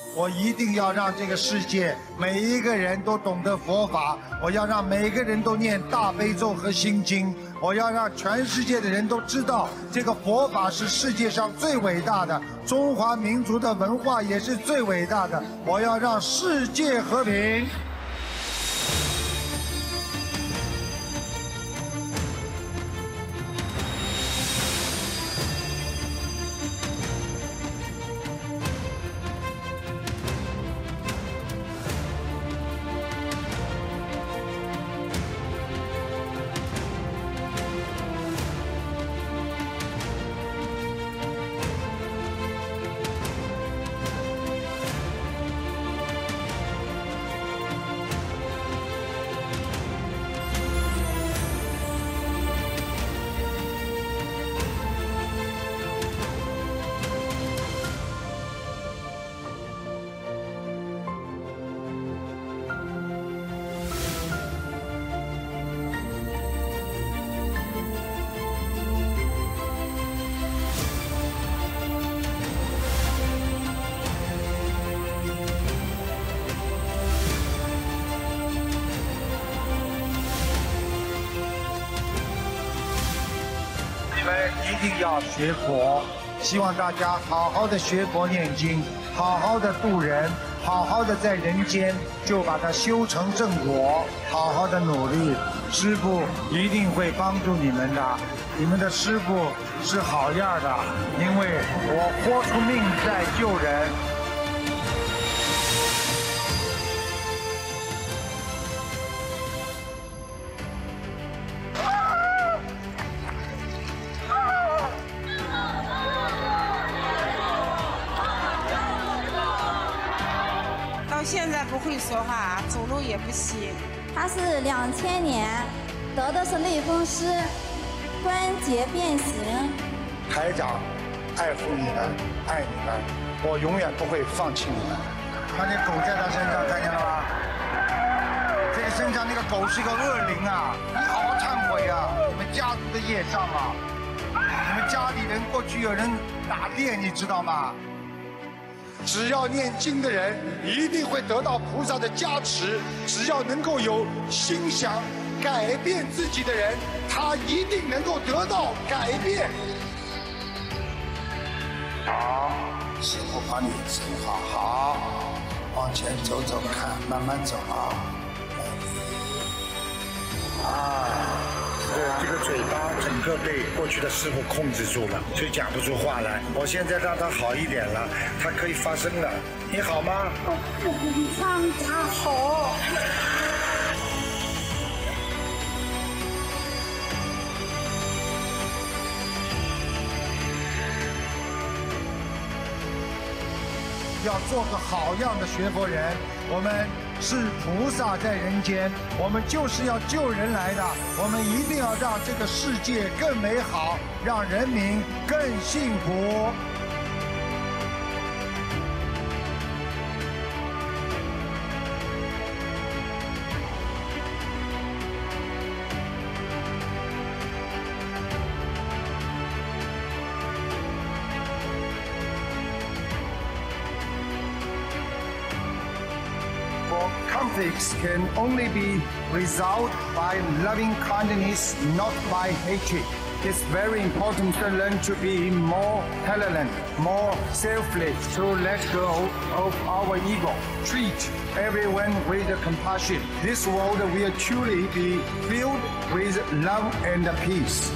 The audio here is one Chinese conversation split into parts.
我一定要让这个世界每一个人都懂得佛法，我要让每个人都念大悲咒和心经，我要让全世界的人都知道这个佛法是世界上最伟大的，中华民族的文化也是最伟大的，我要让世界和平。一定要学佛，希望大家好好的学佛念经，好好的度人，好好的在人间就把它修成正果，好好的努力，师父一定会帮助你们的。你们的师父是好样的，因为我豁出命在救人。 现在不会说话，走路也不行。 他是2000年得的是类风湿关节变形。 台长爱护你们，爱你们，我永远不会放弃你们。看见狗在他身上，看见了吗？这个身上那个狗是个恶灵啊！你好好忏悔啊！你们家族的业障啊！你们家里人过去有人打猎，你知道吗？只要念经的人一定会得到菩萨的加持，只要能够有心想改变自己的人，他一定能够得到改变。好，师父帮你整好，好，往前走走看，慢慢走啊。这个嘴巴整个被过去的师傅控制住了，所以讲不出话来。我现在让他好一点了，他可以发声了。你好吗？ 让他好。 要做个好样的学佛人，我们是菩萨在人间，我们就是要救人来的，我们一定要让这个世界更美好，让人民更幸福。Conflicts can only be resolved by loving kindness, not by hatred. It's very important to learn to be more tolerant, more selfless, to let go of our ego. Treat everyone with compassion. This world will truly be filled with love and peace.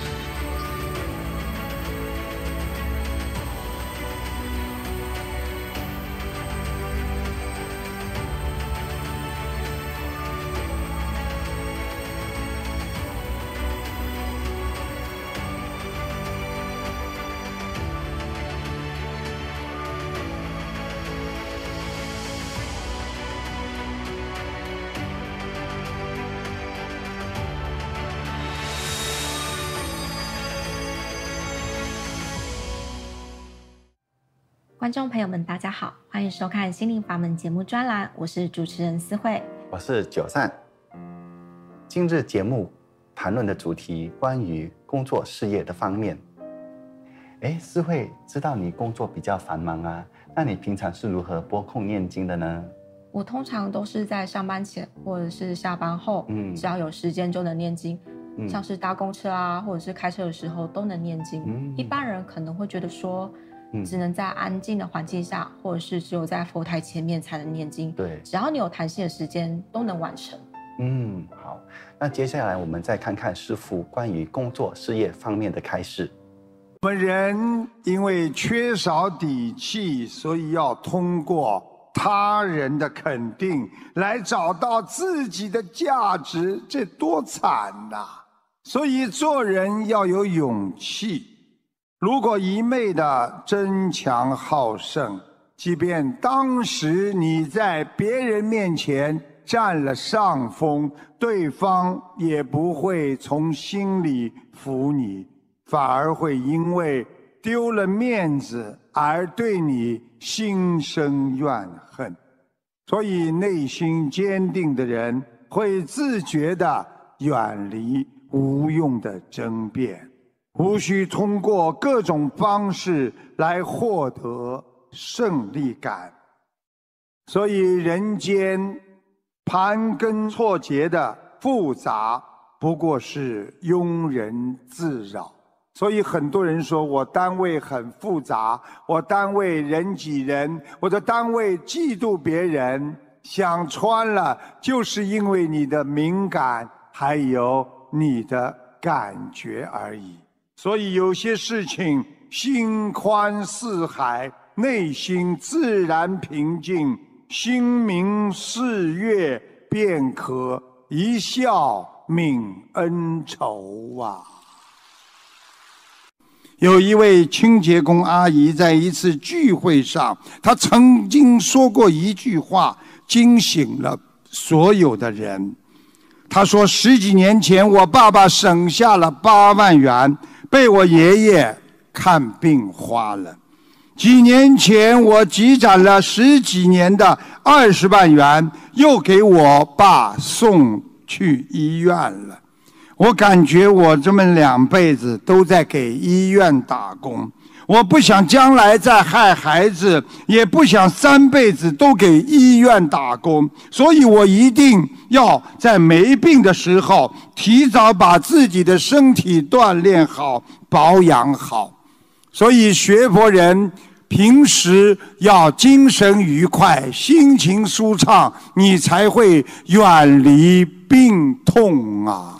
观众朋友们，大家好，欢迎收看心灵法门节目专栏，我是主持人思慧， 我是九善。今日节目谈论的主题关于工作事业的方面。 哎，诗慧，知道你工作比较繁忙啊，那你平常是如何拨空念经的呢？ 我通常都是在上班前或者是下班后，只要有时间就能念经，像是搭公车啊，或者是开车的时候都能念经。一般人可能会觉得说，只能在安静的环境下，或者是只有在佛台前面才能念经。 对， 只要你有弹性的时间，都能完成。 好，那接下来我们再看看师父关于工作事业方面的开示。 我们人因为缺少底气，所以要通过他人的肯定来找到自己的价值，这多惨呐！所以做人要有勇气。如果一昧的争强好胜，即便当时你在别人面前占了上风，对方也不会从心里服你，反而会因为丢了面子而对你心生怨恨。所以内心坚定的人会自觉地远离无用的争辩，无需通过各种方式来获得胜利感。所以人间盘根错节的复杂，不过是庸人自扰。所以很多人说我单位很复杂，我单位人挤人，我的单位嫉妒别人，想穿了就是因为你的敏感还有你的感觉而已。所以有些事情心宽似海，内心自然平静，心明似月，便可一笑泯恩仇啊。有一位清洁工阿姨在一次聚会上，她曾经说过一句话，惊醒了所有的人。她说10几年前我爸爸省下了8万元，被我爷爷看病花了。几年前我积攒了10几年的20万元，又给我爸送去医院了。我感觉我这么2辈子都在给医院打工，我不想将来再害孩子，也不想3辈子都给医院打工，所以我一定要在没病的时候提早把自己的身体锻炼好，保养好。所以学佛人平时要精神愉快，心情舒畅，你才会远离病痛啊。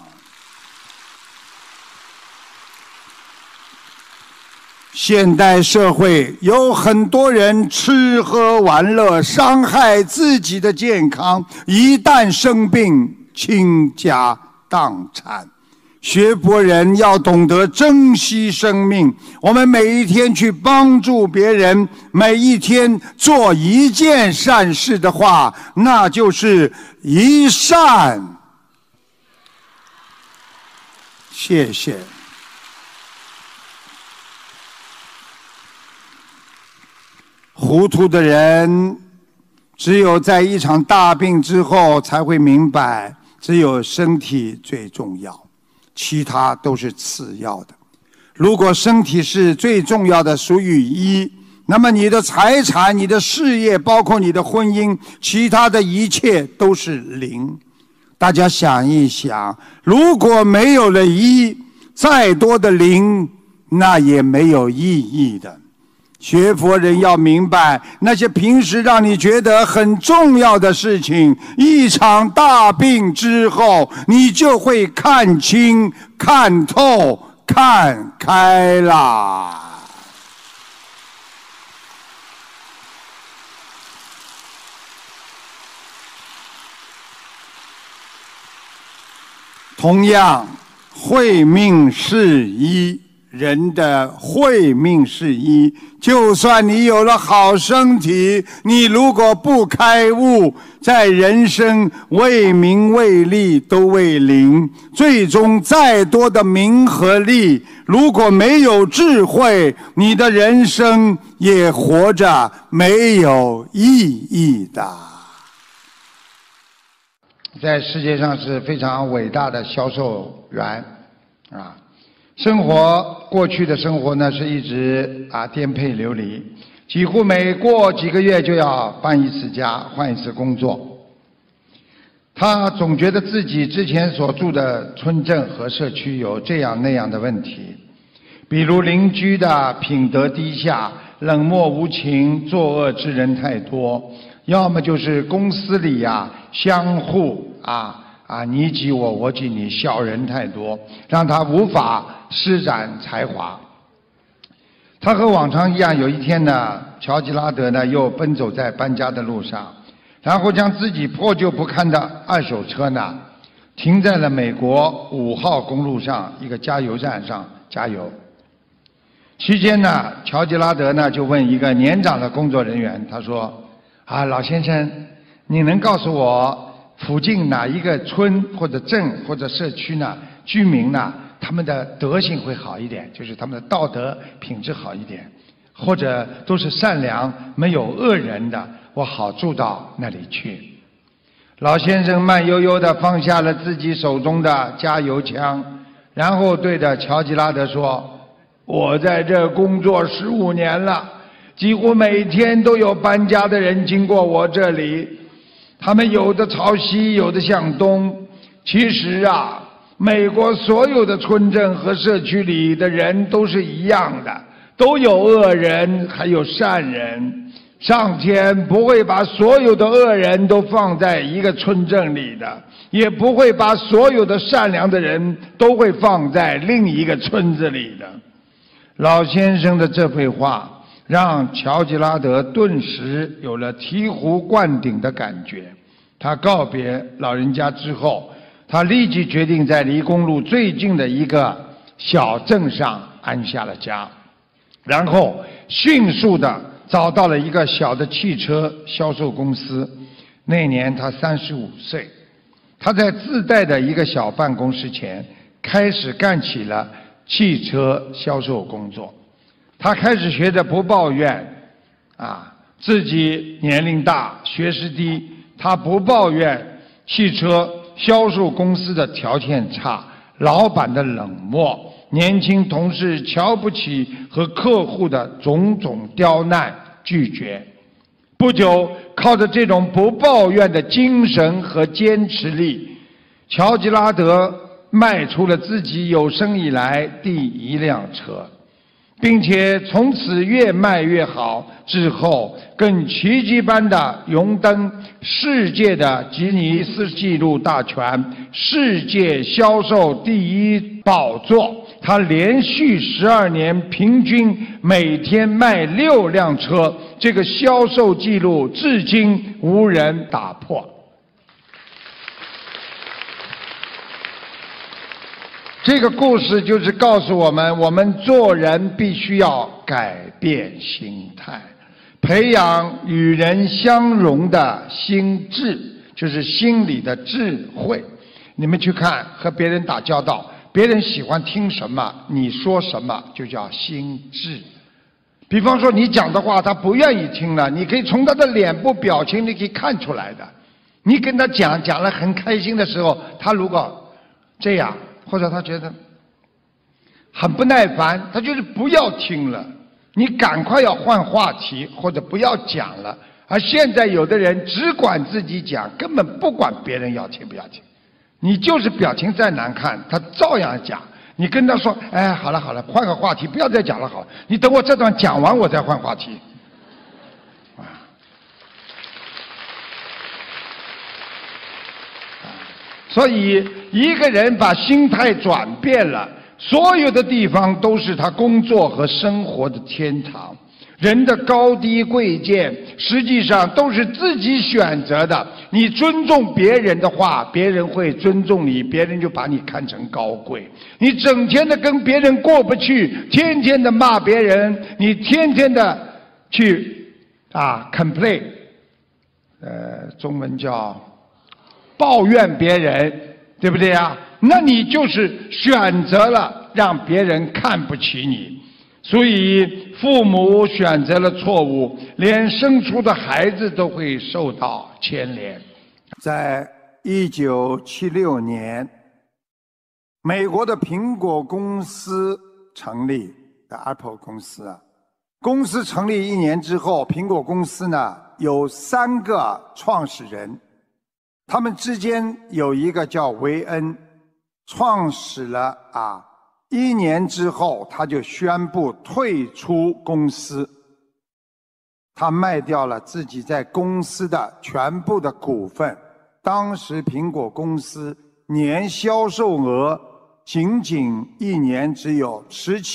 现代社会有很多人吃喝玩乐，伤害自己的健康，一旦生病倾家荡产。学佛人要懂得珍惜生命，我们每一天去帮助别人，每一天做一件善事的话，那就是一善。谢谢。糊涂的人只有在一场大病之后才会明白，只有身体最重要，其他都是次要的。如果身体是最重要的，属于1，那么你的财产、你的事业，包括你的婚姻，其他的一切都是0。大家想一想，如果没有了1，再多的0那也没有意义的。学佛人要明白，那些平时让你觉得很重要的事情，一场大病之后，你就会看清、看透、看开啦。同样，慧命是1，人的慧命是1，就算你有了好身体，你如果不开悟，在人生为名为利都为0，最终再多的名和利，如果没有智慧，你的人生也活着没有意义的。在世界上是非常伟大的销售员啊。 生活过去的生活呢是一直颠沛流离，几乎每过几个月就要搬一次家，换一次工作。他总觉得自己之前所住的村镇和社区有这样那样的问题，比如邻居的品德低下、冷漠无情、作恶之人太多，要么就是公司里相互你挤我，我挤你，小人太多，让他无法施展才华。他和往常一样，有一天呢，乔吉拉德呢又奔走在搬家的路上，然后将自己破旧不堪的二手车呢停在了美国5号公路上一个加油站上加油。期间呢，乔吉拉德呢就问一个年长的工作人员，他说：“老先生，你能告诉我附近哪一个村或者镇或者社区呢居民呢他们的德行会好一点，就是他们的道德品质好一点，或者都是善良没有恶人的，我好住到那里去。”老先生慢悠悠地放下了自己手中的加油枪，然后对着乔吉拉德说：“我在这工作15年了，几乎每天都有搬家的人经过我这里，他们有的朝西，有的向东。其实美国所有的村镇和社区里的人都是一样的，都有恶人，还有善人。上天不会把所有的恶人都放在一个村镇里的，也不会把所有的善良的人都会放在另一个村子里的。”老先生的这番话让乔吉拉德顿时有了醍醐灌顶的感觉。他告别老人家之后，他立即决定在离公路最近的一个小镇上安下了家，然后迅速地找到了一个小的汽车销售公司。那年他35岁，他在自带的一个小办公室前开始干起了汽车销售工作。他开始学着不抱怨自己年龄大学识低，他不抱怨汽车销售公司的条件差，老板的冷漠，年轻同事瞧不起和客户的种种刁难拒绝。不久，靠着这种不抱怨的精神和坚持力，乔吉拉德卖出了自己有生以来第1辆车，并且从此越卖越好，之后更奇迹般的荣登世界的吉尼斯纪录大全世界销售第1宝座。他连续12年平均每天卖6辆车，这个销售记录至今无人打破。这个故事就是告诉我们，我们做人必须要改变心态，培养与人相融的心智，就是心里的智慧。你们去看，和别人打交道，别人喜欢听什么，你说什么，就叫心智。比方说你讲的话他不愿意听了，你可以从他的脸部表情你可以看出来的。你跟他讲了很开心的时候，他如果这样，或者他觉得很不耐烦，他就是不要听了，你赶快要换话题，或者不要讲了。而现在有的人只管自己讲，根本不管别人要听不要听，你就是表情再难看他照样讲。你跟他说，哎，好了好了，换个话题，不要再讲了，好了，你等我这段讲完我再换话题。所以一个人把心态转变了，所有的地方都是他工作和生活的天堂。人的高低贵贱实际上都是自己选择的，你尊重别人的话，别人会尊重你，别人就把你看成高贵。你整天的跟别人过不去，天天的骂别人，你天天的去complain，中文叫抱怨别人，对不对啊？那你就是选择了让别人看不起你。所以父母选择了错误，连生出的孩子都会受到牵连。 在1976年美国的苹果公司成立的 Apple 公司啊，公司成立1年之后，苹果公司呢有3个创始人，他们之间有一个叫维恩，创始了1年之后，他就宣布退出公司。他卖掉了自己在公司的全部的股份。当时苹果公司年销售额仅1年只有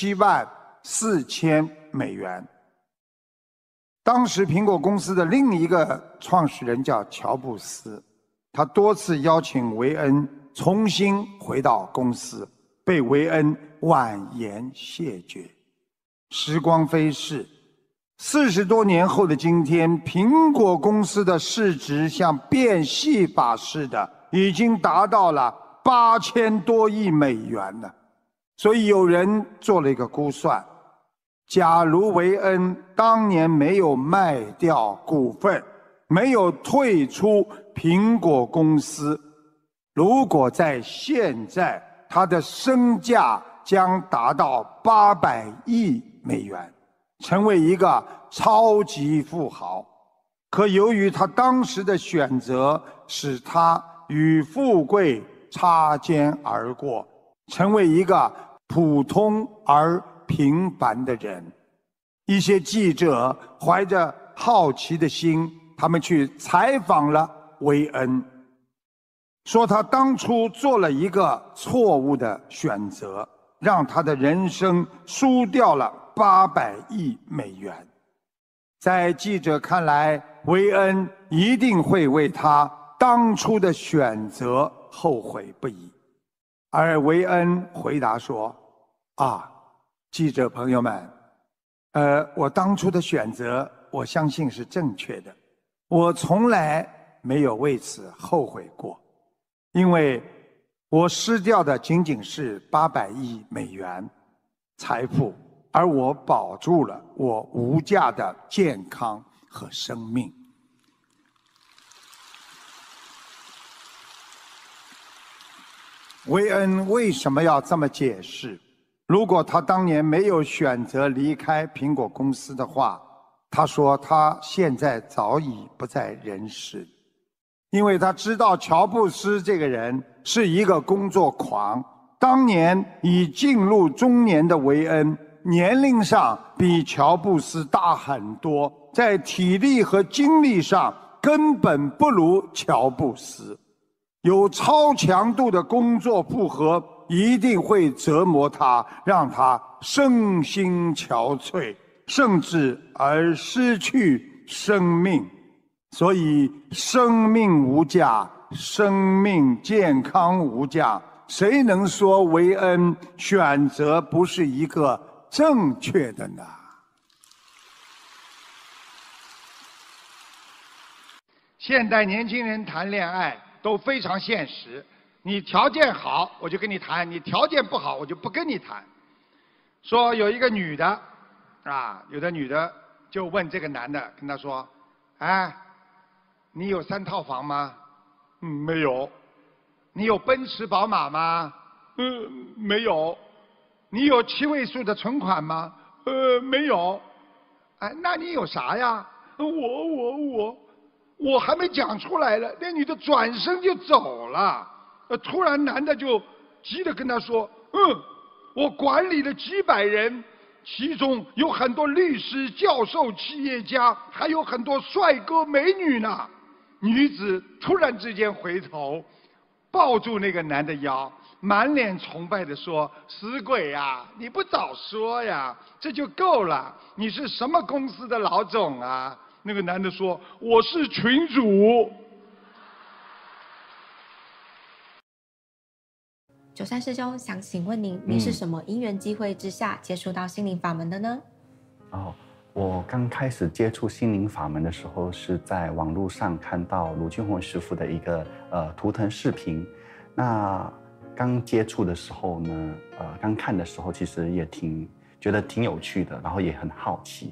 17.4万美元。当时苹果公司的另一个创始人叫乔布斯，他多次邀请维恩重新回到公司，被维恩婉言谢绝。时光飞逝，40多年后的今天，苹果公司的市值像变戏法似的，已经达到了8000多亿美元了。所以有人做了一个估算，假如维恩当年没有卖掉股份，没有退出苹果公司，如果在现在，他的身价将达到800亿美元，成为一个超级富豪。可由于他当时的选择，使他与富贵擦肩而过，成为一个普通而平凡的人。一些记者怀着好奇的心，他们去采访了维恩，说他当初做了一个错误的选择，让他的人生输掉了800亿美元。在记者看来，维恩一定会为他当初的选择后悔不已。而维恩回答说：记者朋友们，我当初的选择，我相信是正确的，我从来没有为此后悔过，因为我失掉的仅仅是800亿美元财富，而我保住了我无价的健康和生命。维恩为什么要这么解释？如果他当年没有选择离开苹果公司的话，他说他现在早已不在人世，因为他知道乔布斯这个人是一个工作狂。当年已进入中年的维恩，年龄上比乔布斯大很多，在体力和精力上根本不如乔布斯。有超强度的工作负荷，一定会折磨他，让他身心憔悴，甚至而失去生命。所以生命无价，生命健康无价，谁能说维恩选择不是一个正确的呢？现代年轻人谈恋爱都非常现实，你条件好我就跟你谈，你条件不好我就不跟你谈。说有一个女的有的女的就问这个男的，跟他说：你有3套房吗？没有。你有奔驰宝马吗？没有。你有7位数的存款吗？没有。那你有啥呀？我还没讲出来了，那女的转身就走了。突然男的就急着跟她说：我管理了几百人，其中有很多律师、教授、企业家，还有很多帅哥美女呢。女子突然之间回头，抱住那个男的腰，满脸崇拜地说：死鬼呀，你不早说呀，这就够了。你是什么公司的老总啊？那个男的说：我是群主。 93师兄想请问您，你是什么因缘机会之下接触到心灵法门的呢？ 我刚开始接触心灵法门的时候，是在网络上看到卢俊宏师父的一个图腾视频。那刚接触的时候呢，刚看的时候其实也觉得挺有趣的，然后也很好奇。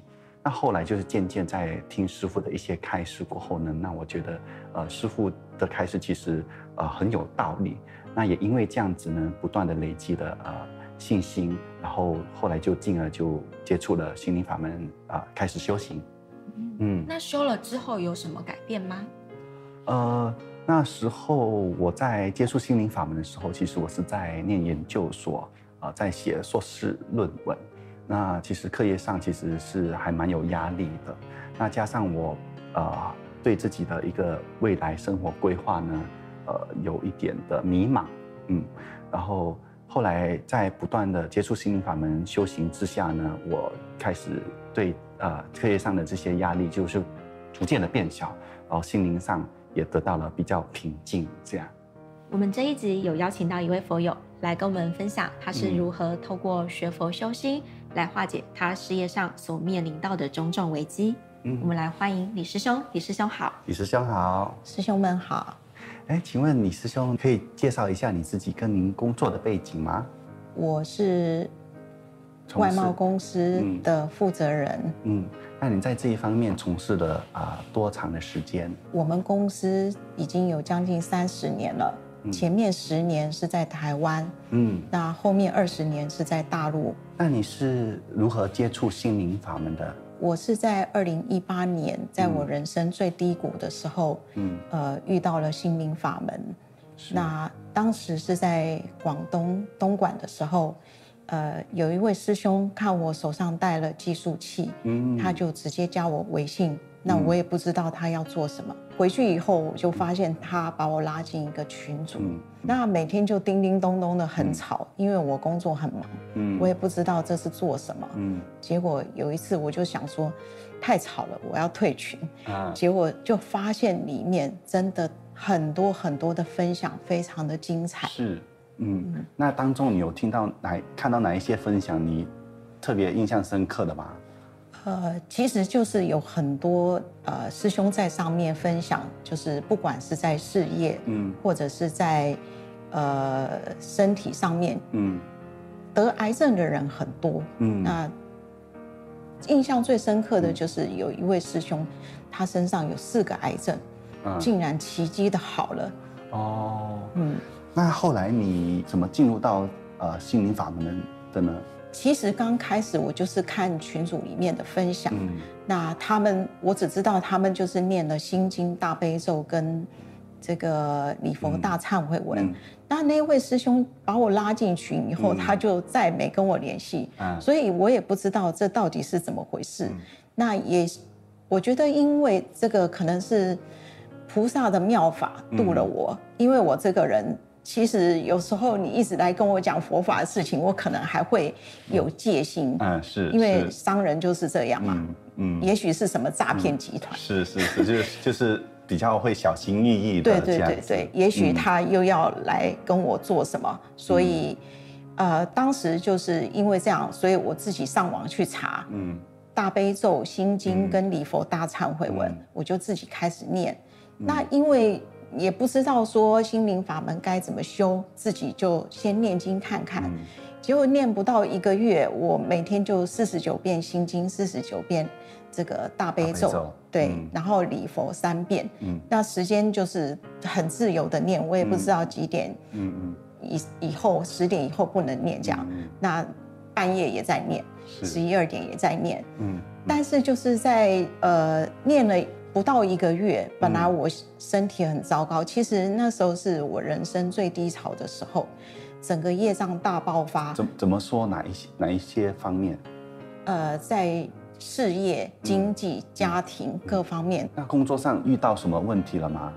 那后来就是渐渐在听师父的一些开示过后呢，那我觉得师父的开示其实很有道理。那也因为这样子呢，不断的累积的信心，然后后来就进而就接触了心灵法门开始修行。 那修了之后有什么改变吗？ 那时候我在接触心灵法门的时候，其实我是在念研究所在写硕士论文。那其实课业上其实是还蛮有压力的。那加上我对自己的一个未来生活规划呢，有一点的迷茫。然后后来在不断的接触心灵法门修行之下呢，我开始对课业上的这些压力就是逐渐的变小，然后心灵上也得到了比较平静。这样， 我们这一集有邀请到一位佛友来跟我们分享，他是如何透过学佛修心来化解他事业上所面临到的种种危机。我们来欢迎李师兄。李师兄好。 李师兄好。 师兄们好。 请问李师兄可以介绍一下你自己跟您工作的背景吗？ 我是外贸公司的负责人。 那你在这一方面从事了多长的时间？ 我们公司已经有将近30年了，前面10年是在台湾，那后面20年是在大陆。 那你是如何接触心灵法门的？ 我是在2018年，在我人生最低谷的时候，遇到了心灵法门。那当时是在广东东莞的时候，有一位师兄看我手上带了计数器，他就直接加我微信。那我也不知道他要做什么。回去以后，我就发现他把我拉进一个群组，那每天就叮叮咚咚的很吵，因为我工作很忙，我也不知道这是做什么。结果有一次我就想说，太吵了，我要退群。结果就发现里面真的很多很多的分享，非常的精彩。 是，那当中你有看到哪一些分享你特别印象深刻的吗？ 其实就是有很多师兄在上面分享，就是不管是在事业，或者是在身体上面，得癌症的人很多，那印象最深刻的就是有一位师兄，他身上有4个癌症，竟然奇迹的好了。 那后来你怎么进入到心灵法门的呢？ 其实刚开始我就是看群组里面的分享，那我只知道他们就是念了心经、大悲咒跟这个礼佛大忏悔文。那位师兄把我拉进群以后，他就再没跟我联系，所以我也不知道这到底是怎么回事。那我觉得因为这个可能是菩萨的妙法度了我，因为我这个人。其实有时候你一直来跟我讲佛法的事情，我可能还会有戒心， 是因为商人就是这样嘛，也许是什么诈骗集团， 就是比较会小心翼翼的， 对，也许他又要来跟我做什么，所以当时就是因为这样，所以我自己上网去查，大悲咒、心经跟礼佛大忏悔文，我就自己开始念，那因为。也不知道说心灵法门该怎么修，自己就先念经看看。结果念不到1个月，我每天就49遍心经，49遍这个大悲咒，对，然后礼佛3遍。那时间就是很自由的念，我也不知道几点，以后10点以后不能念这样。那半夜也在念，11、2点也在念。但是就是在念了。不到1个月，本来我身体很糟糕，其实那时候是我人生最低潮的时候，整个业障大爆发。 怎么说哪一些方面？ 在事业、经济、家庭各方面。 那工作上遇到什么问题了吗？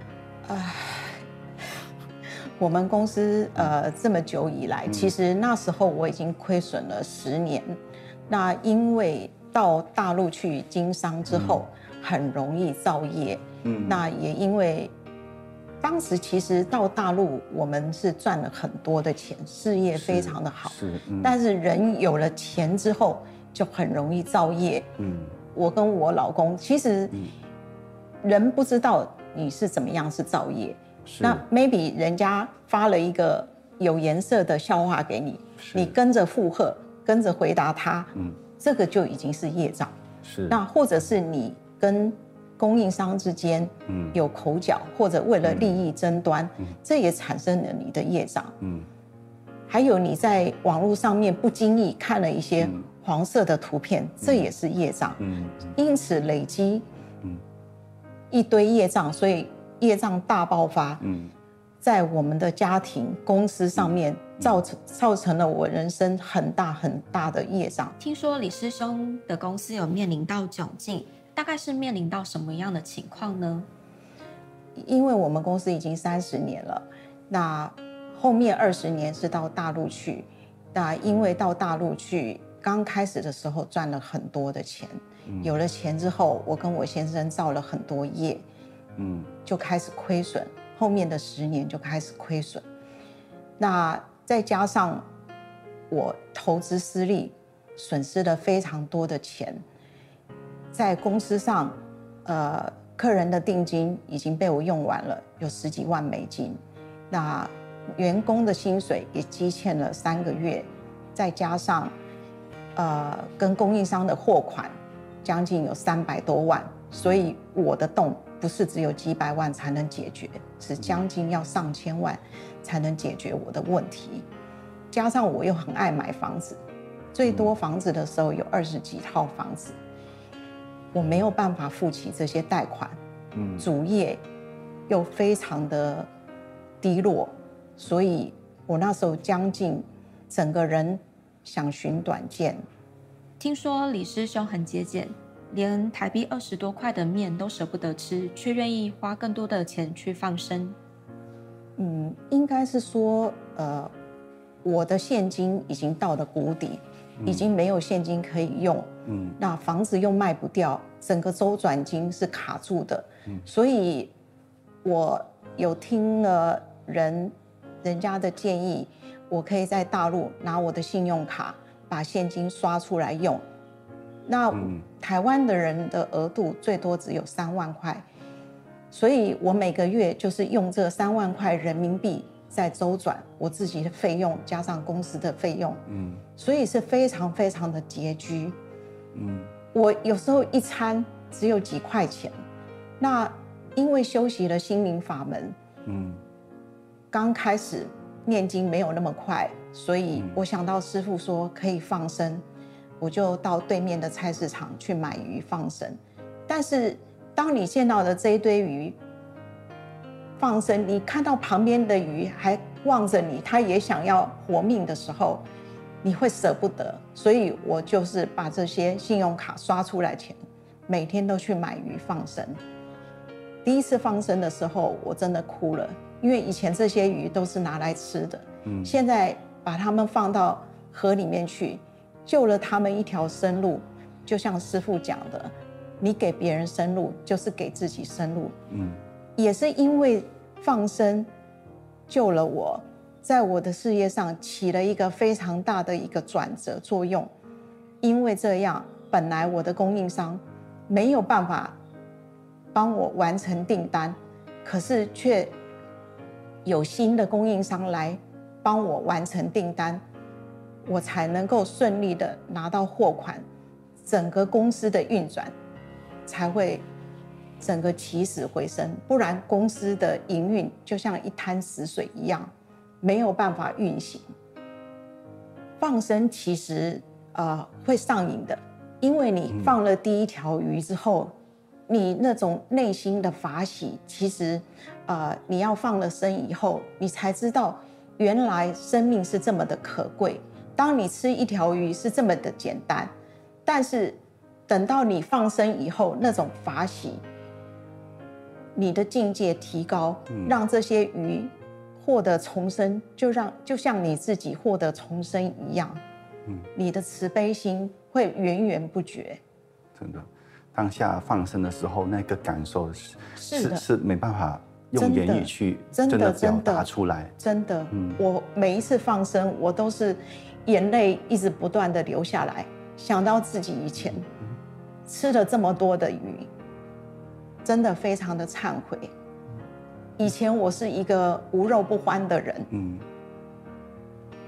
我们公司这么久以来，其实那时候我已经亏损了10年。那因为到大陆去经商之后。很容易造业，那也因为当时其实到大陆我们是赚了很多的钱，事业非常的好，但是人有了钱之后就很容易造业。我跟我老公其实人不知道你是怎么样是造业，那 maybe 人家发了一个有颜色的笑话给你，你跟着附和，跟着回答他，这个就已经是业障。 是。 那或者是你跟供应商之间有口角，或者为了利益争端，这也产生了你的业障。还有你在网络上面不经意看了一些黄色的图片，这也是业障。因此累积一堆业障，所以业障大爆发。在我们的家庭、公司上面造成了我人生很大很大的业障。 听说李师兄的公司有面临到窘境，大概是面临到什么样的情况呢？ 因为我们公司已经30年了，那后面20年是到大陆去。那因为到大陆去，刚开始的时候赚了很多的钱，有了钱之后，我跟我先生造了很多业，就开始亏损。后面的10年就开始亏损，那再加上我投资失利，损失了非常多的钱，在公司上，客人的定金已经被我用完了，有10几万美金，那员工的薪水也积欠了3个月，再加上跟供应商的货款将近有300多万，所以我的洞不是只有几百万才能解决，是将近要上千万才能解决我的问题。加上我又很爱买房子，最多房子的时候有20几套房子，我没有办法付起这些贷款，主业又非常的低落，所以我那时候将近整个人想寻短见。 听说李师兄很节俭，连台币20多块的面都舍不得吃，却愿意花更多的钱去放生。 应该是说，我的现金已经到了谷底，已经没有现金可以用。那房子又卖不掉，整个周转金是卡住的。所以，我有听了人家的建议，我可以在大陆拿我的信用卡把现金刷出来用。那台湾的人的额度最多只有3万块，所以我每个月就是用这3万块人民币在周转我自己的费用，加上公司的费用，所以是非常非常的拮据。我有时候一餐只有几块钱。那因为修习了心灵法门，刚开始念经没有那么快，所以我想到师父说可以放生。我就到对面的菜市场去买鱼放生，但是当你见到的这一堆鱼放生，你看到旁边的鱼还望着你，它也想要活命的时候，你会舍不得。所以我就是把这些信用卡刷出来钱，每天都去买鱼放生。第一次放生的时候，我真的哭了，因为以前这些鱼都是拿来吃的，现在把它们放到河里面去，救了他们一条生路。就像师父讲的，你给别人生路，就是给自己生路。也是因为放生救了我，在我的事业上起了一个非常大的一个转折作用。因为这样，本来我的供应商没有办法帮我完成订单，可是却有新的供应商来帮我完成订单，我才能够顺利的拿到货款，整个公司的运转才会整个起死回生。不然公司的营运就像一滩死水一样，没有办法运行。放生其实会上瘾的，因为你放了第一条鱼之后，你那种内心的法喜，其实你要放了生以后，你才知道原来生命是这么的可贵。当你吃一条鱼是这么的简单，但是等到你放生以后，那种法喜，你的境界提高，让这些鱼获得重生，就像你自己获得重生一样，你的慈悲心会源源不绝。 真的，当下放生的时候，那个感受是没办法用言语去真的表达出来。真的， 我每一次放生，我都是眼泪一直不断的流下来，想到自己以前吃了这么多的鱼，真的非常的忏悔。以前我是一个无肉不欢的人，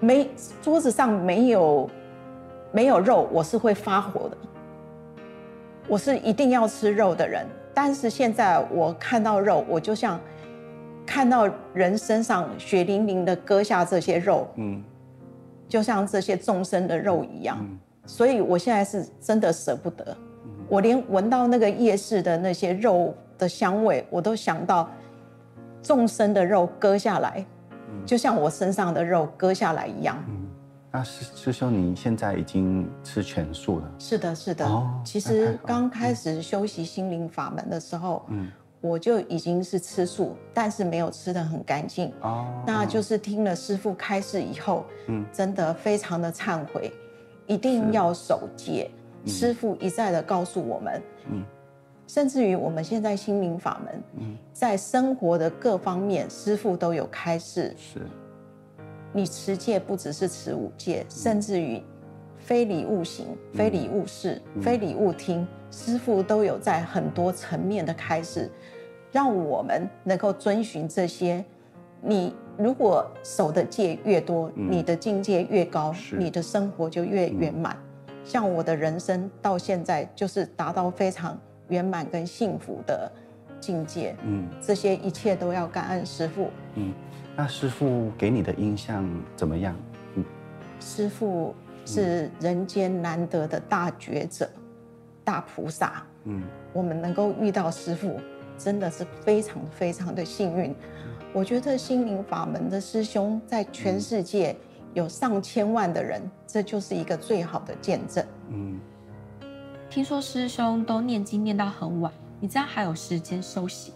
桌子上没有肉，我是会发火的。 我是一定要吃肉的人，但是现在我看到肉，我就像看到人身上血淋淋的割下这些肉，就像这些众生的肉一样，所以我现在是真的舍不得。我连闻到那个夜市的那些肉的香味，我都想到众生的肉割下来，就像我身上的肉割下来一样。 那师兄，你现在已经吃全素了？ 是的，是的。其实刚开始修习心灵法门的时候，我就已经是吃素，但是没有吃得很干净。那就是听了师父开示以后，真的非常的忏悔，一定要守戒。师父一再的告诉我们，甚至于我们现在心灵法门，在生活的各方面，师父都有开示。 是。 你持戒不只是持五戒，甚至于非礼勿行、非礼勿视、非礼勿听，师父都有在很多层面的开示，让我们能够遵循这些。你如果守的戒越多，你的境界越高，你的生活就越圆满。像我的人生到现在就是达到非常圆满跟幸福的境界。这些一切都要感恩师父。 那师父给你的印象怎么样？ 师父是人间难得的大觉者、大菩萨。我们能够遇到师父，真的是非常非常的幸运。我觉得心灵法门的师兄在全世界有上千万的人，这就是一个最好的见证。 听说师兄都念经念到很晚，你这样还有时间休息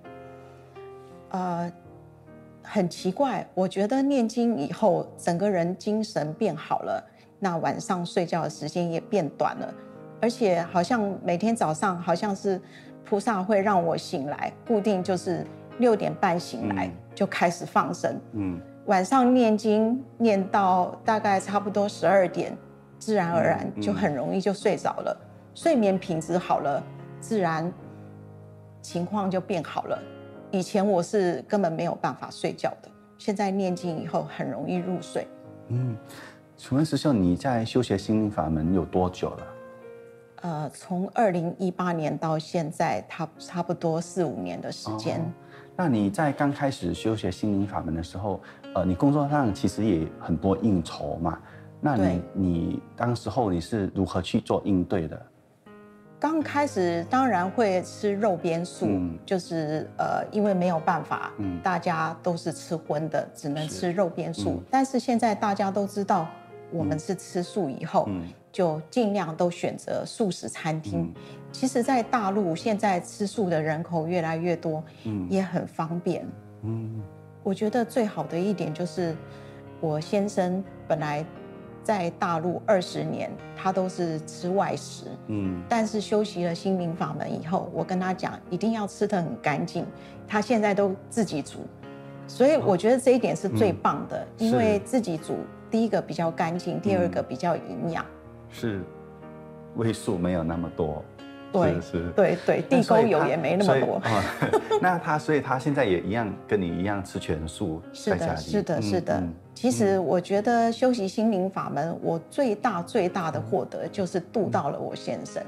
吗？ 很奇怪，我觉得念经以后，整个人精神变好了，那晚上睡觉的时间也变短了，而且好像每天早上好像是菩萨会让我醒来，固定就是6点半醒来，就开始放生。晚上念经念到大概差不多12点，自然而然就很容易就睡着了，睡眠品质好了，自然情况就变好了。以前我是根本没有办法睡觉的，现在念经以后很容易入睡。 请问师兄，你在修学心灵法门有多久了？ 从2018年到现在，差不多4、5年的时间。 那你在刚开始修学心灵法门的时候，你工作上其实也很多应酬嘛？那你当时候你是如何去做应对的？ 刚开始当然会吃肉边素，就是因为没有办法，大家都是吃荤的，只能吃肉边素。但是现在大家都知道我们是吃素以后，就尽量都选择素食餐厅。其实，在大陆现在吃素的人口越来越多，也很方便。我觉得最好的一点就是，我先生本来在大陆20年，他都是吃外食，但是修习了心灵法门以后，我跟他讲一定要吃得很干净，他现在都自己煮，所以我觉得这一点是最棒的，因为自己煮，第一个比较干净，第二个比较营养， 是味素没有那么多。 对，地沟油也没那么多。 所以他现在也一样跟你一样吃全素，在家里。 是的。其实我觉得修习心灵法门，我最大的获得就是度到了我先生。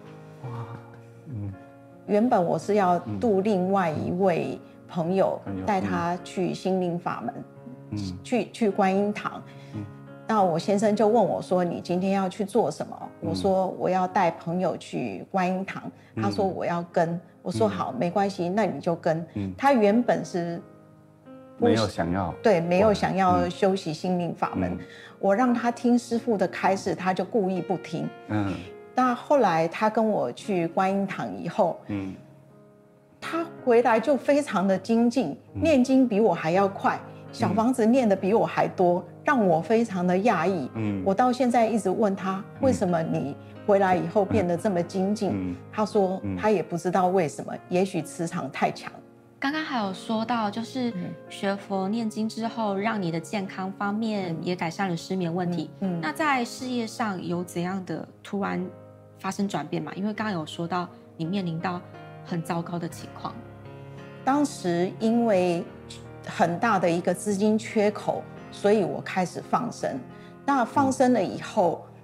原本我是要度另外一位朋友，带他去心灵法门，去观音堂。那我先生就问我说：“你今天要去做什么？”我说：“我要带朋友去观音堂。”他说：“我要跟。”我说：“好，没关系，那你就跟。”他原本是没有想要， 没有想要修习心灵法门。我让他听师父的开示，他就故意不听。那后来他跟我去观音堂以后，他回来就非常的精进，念经比我还要快。小房子念的比我还多，让我非常的讶异。我到现在一直问他，为什么你回来以后变得这么精进？他说他也不知道为什么，也许磁场太强。 刚刚还有说到，就是学佛念经之后，让你的健康方面也改善了失眠问题。那在事业上有怎样的突然发生转变吗？因为刚刚有说到你面临到很糟糕的情况。 当时因为很大的一个资金缺口，所以我开始放生。那放生了以后，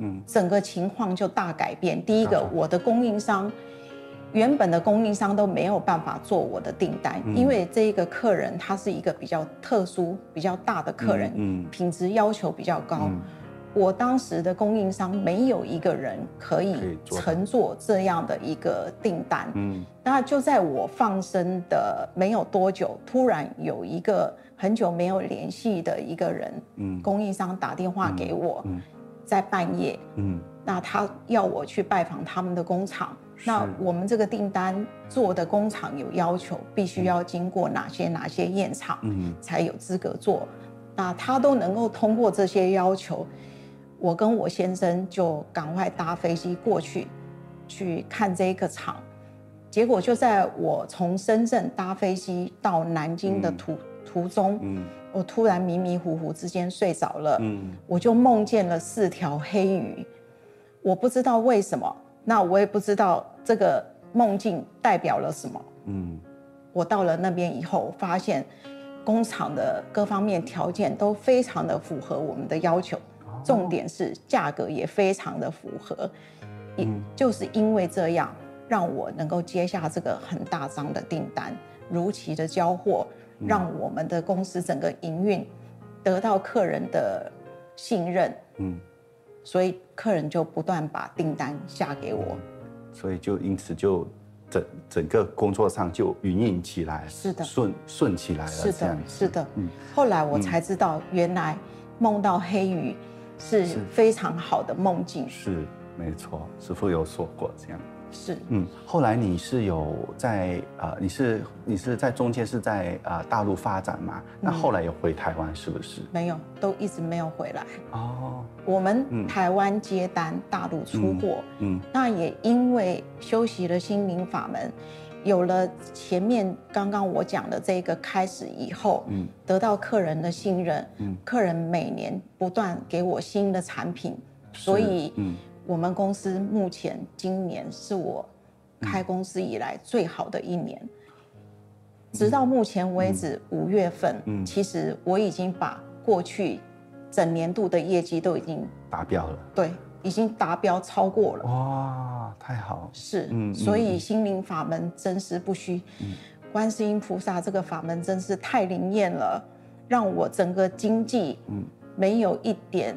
整个情况就大改变。第一个，我的供应商原本的供应商都没有办法做我的订单，因为这一个客人他是一个比较特殊、比较大的客人，品质要求比较高。我当时的供应商没有一个人可以承做这样的一个订单。那就在我放生的没有多久，突然有一个很久没有联系的一个人，供应商打电话给我，在半夜，那他要我去拜访他们的工厂。那我们这个订单做的工厂有要求，必须要经过哪些验厂，才有资格做。那他都能够通过这些要求，我跟我先生就赶快搭飞机过去看这个厂。结果就在我从深圳搭飞机到南京的途中，我突然迷迷糊糊之间睡着了，我就梦见了4条黑鱼，我不知道为什么，那我也不知道这个梦境代表了什么。我到了那边以后，发现工厂的各方面条件都非常的符合我们的要求，重点是价格也非常的符合，就是因为这样，让我能够接下这个很大张的订单，如期的交货，让我们的公司整个营运得到客人的信任。所以客人就不断把订单下给我， 所以就因此就整个工作上就营运起来， 是的， 顺起来了， 是的，是的。后来我才知道，原来梦到黑鱼是非常好的梦境。 是，没错，师父有说过这样。 是， 后来你是有在你是在中间是在大陆发展嘛？那后来有回台湾是不是？ 没有，都一直没有回来。 哦， 我们台湾接单，大陆出货。那也因为修习了心灵法门，有了前面刚刚我讲的这个开始以后，得到客人的信任，客人每年不断给我新的产品，所以我们公司目前今年是我开公司以来最好的一年。直到目前为止5月份，其实我已经把过去整年度的业绩都已经达标了。 对，已经达标超过了。 哇，太好！ 是，所以心灵法门真实不虚，观世音菩萨这个法门真是太灵验了，让我整个经济没有一点。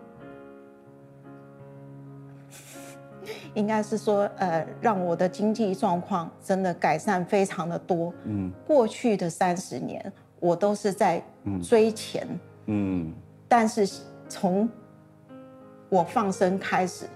应该是说，让我的经济状况真的改善非常的多。过去的30年，我都是在追钱。但是从我放生开始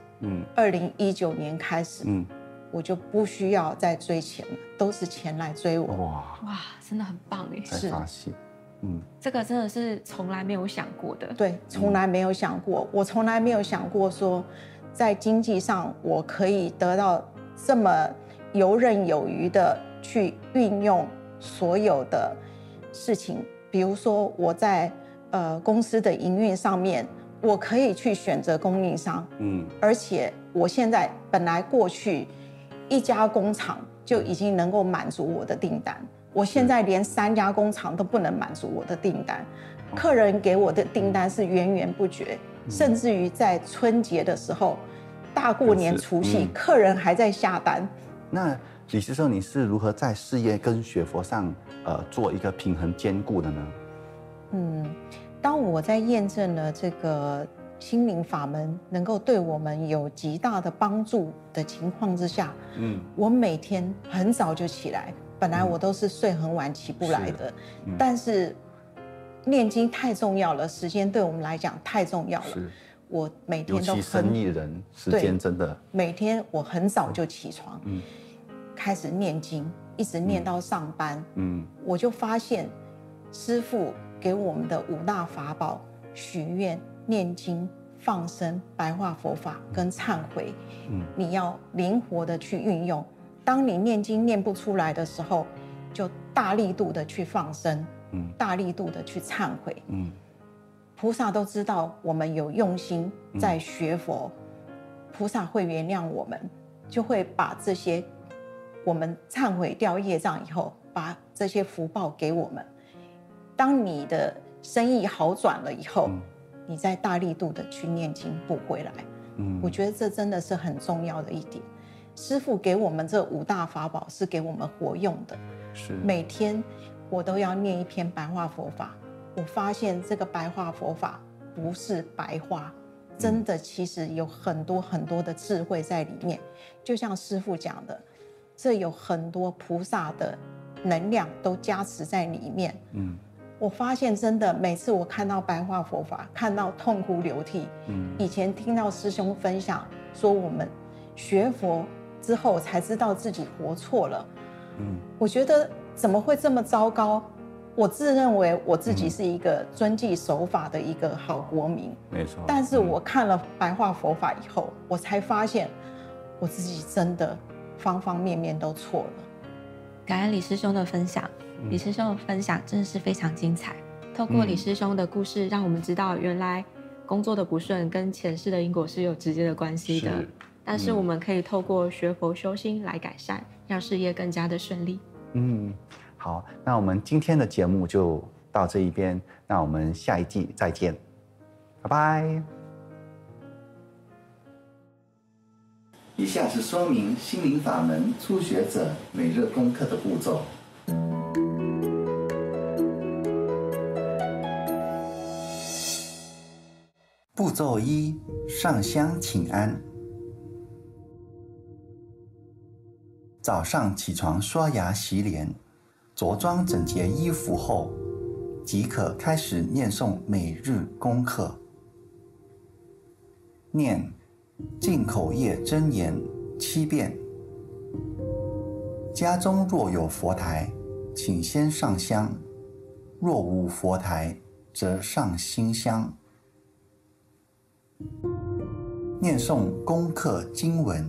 ，2019年开始，我就不需要再追钱了，都是钱来追我。 哇，真的很棒哎！ 才发现， 这个真的是从来没有想过的。 对，从来没有想过，我从来没有想过说。在经济上，我可以得到这么游刃有余的去运用所有的事情，比如说我在公司的营运上面，我可以去选择供应商，而且我现在本来过去1家工厂就已经能够满足我的订单，我现在连3家工厂都不能满足我的订单，客人给我的订单是源源不绝。甚至于在春节的时候，大过年除夕，客人还在下单。 那李师兄，你是如何在事业跟学佛上做一个平衡兼顾的呢？ 当我在验证了这个心灵法门能够对我们有极大的帮助的情况之下，我每天很早就起来，本来我都是睡很晚起不来的，但是念经太重要了，时间对我们来讲太重要了。我每天都尤其生意人，时间真的每天我很早就起床，开始念经，一直念到上班。我就发现师父给我们的5大法宝：许愿、念经、放生、白话佛法跟忏悔。你要灵活的去运用。当你念经念不出来的时候，就大力度的去放生。大力度的去忏悔，菩萨都知道我们有用心在学佛，菩萨会原谅我们，就会把这些我们忏悔掉业障以后，把这些福报给我们。当你的生意好转了以后，你再大力度的去念经补回来， 我觉得这真的是很重要的一点。师父给我们这5大法宝是给我们活用的， 是每天我都要念一篇白话佛法。我发现这个白话佛法不是白话，真的其实有很多很多的智慧在里面。就像师父讲的，这有很多菩萨的能量都加持在里面。我发现真的每次我看到白话佛法，看到痛哭流涕。以前听到师兄分享说我们学佛之后才知道自己活错了。我觉得怎么会这么糟糕？我自认为我自己是一个遵纪守法的一个好国民， 没错。 但是我看了白话佛法以后，我才发现我自己真的方方面面都错了。 感恩李师兄的分享，李师兄的分享真的是非常精彩。透过李师兄的故事，让我们知道原来工作的不顺跟前世的因果是有直接的关系的。但是我们可以透过学佛修心来改善，让事业更加的顺利。 好，那我们今天的节目就到这一边，那我们下一季再见，拜拜。以下是说明心灵法门初学者每日功课的步骤。步骤1：上香请安。早上起床刷牙洗脸，着装整洁衣服后，即可开始念诵每日功课。念净口业真言7遍。家中若有佛台，请先上香；若无佛台，则上新香。念诵功课经文，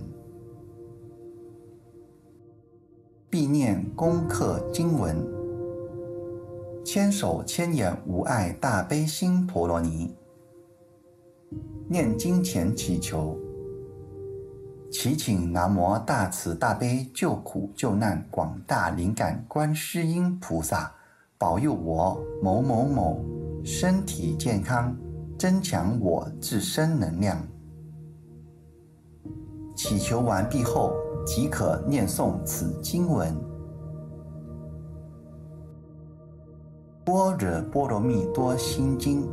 必念功课经文：千手千眼无碍大悲心陀罗尼。念经前祈求，祈请南无大慈大悲救苦救难广大灵感观世音菩萨保佑我某某某身体健康，增强我自身能量。祈求完毕后，即可念诵此经文：般若波罗蜜多心经。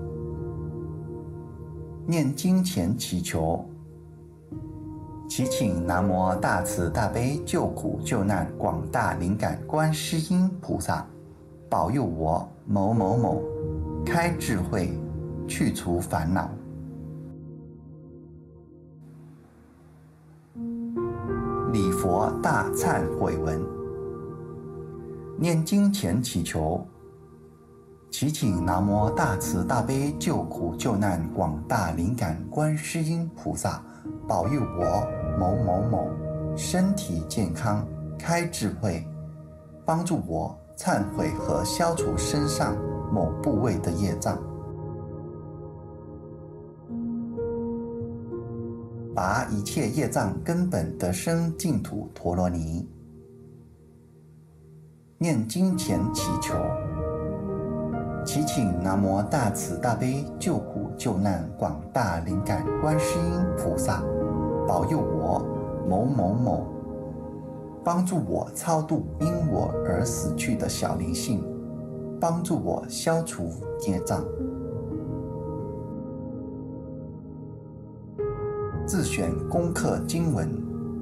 念经前祈求，祈请南无大慈大悲救苦救难广大灵感观世音菩萨保佑我某某某开智慧，去除烦恼。礼佛大忏悔文。念经前祈求，祈请南无大慈大悲救苦救难广大灵感观世音菩萨保佑我某某某身体健康，开智慧，帮助我忏悔和消除身上某部位的业障。拔一切业障根本得生净土陀罗尼。念经前祈求，祈请南无大慈大悲救苦救难广大灵感观世音菩萨保佑我某某某，帮助我超度因我而死去的小灵性，帮助我消除业障。自选功课经文：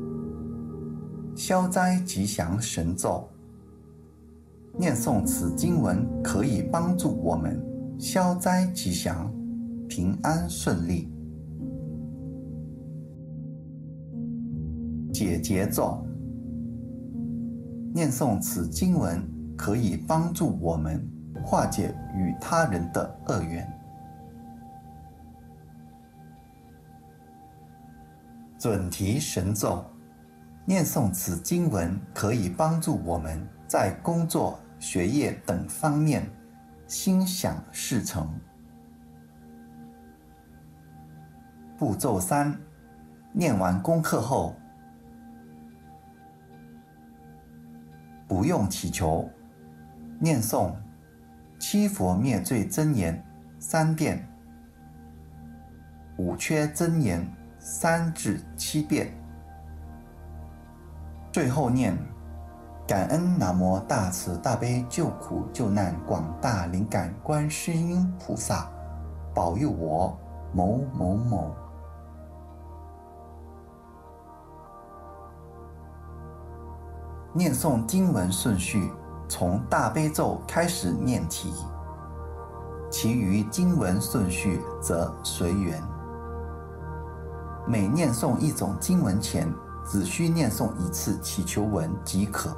消灾吉祥神咒。念诵此经文可以帮助我们消灾吉祥、平安顺利。解结咒。念诵此经文可以帮助我们化解与他人的恶缘。准提神咒。念诵此经文可以帮助我们在工作、学业等方面心想事成。步骤3：念完功课后，不用祈求，念诵七佛灭罪真言3遍，五缺真言 3至7遍。最后念：感恩南无大慈大悲救苦救难广大灵感观世音菩萨，保佑我某某某。念诵经文顺序从大悲咒开始念起，其余经文顺序则随缘。每念诵一种经文前，只需念诵1次祈求文即可。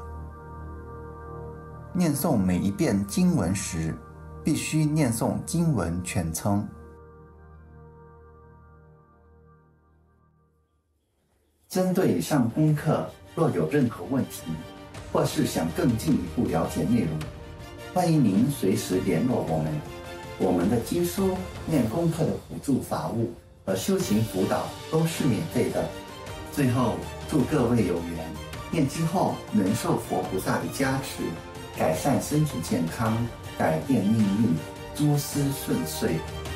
念诵每一遍经文时，必须念诵经文全称。针对以上功课，若有任何问题，或是想更进一步了解内容，欢迎您随时联络我们。我们的经书、念功课的辅助法务和修行辅导都是免费的。最后，祝各位有缘，念经后能受佛菩萨的加持，改善身体健康，改变命运，诸事顺遂。